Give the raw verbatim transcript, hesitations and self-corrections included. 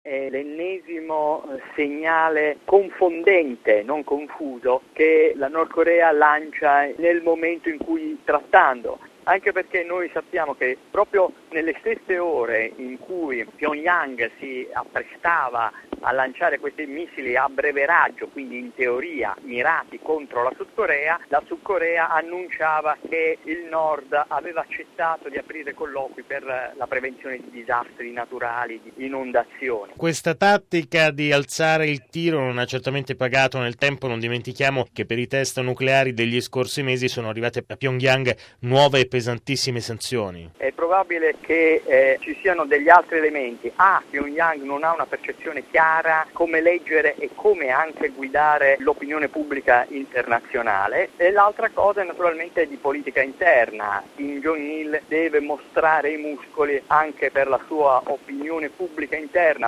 è l'ennesimo segnale confondente, non confuso, che la Nord Corea lancia nel momento in cui trattando. Anche perché noi sappiamo che proprio nelle stesse ore in cui Pyongyang si apprestava a lanciare questi missili a breve raggio, quindi in teoria mirati contro la Sud Corea, la Sud Corea annunciava che il Nord aveva accettato di aprire colloqui per la prevenzione di disastri naturali, di inondazioni. Questa tattica di alzare il tiro non ha certamente pagato nel tempo. Non dimentichiamo che per i test nucleari degli scorsi mesi sono arrivate a Pyongyang nuove e pesantissime sanzioni. È probabile che eh, ci siano degli altri elementi. A, Pyongyang non ha una percezione chiara come leggere e come anche guidare l'opinione pubblica internazionale, e l'altra cosa è naturalmente di politica interna. Kim Jong-il deve mostrare i muscoli anche per la sua opinione pubblica interna.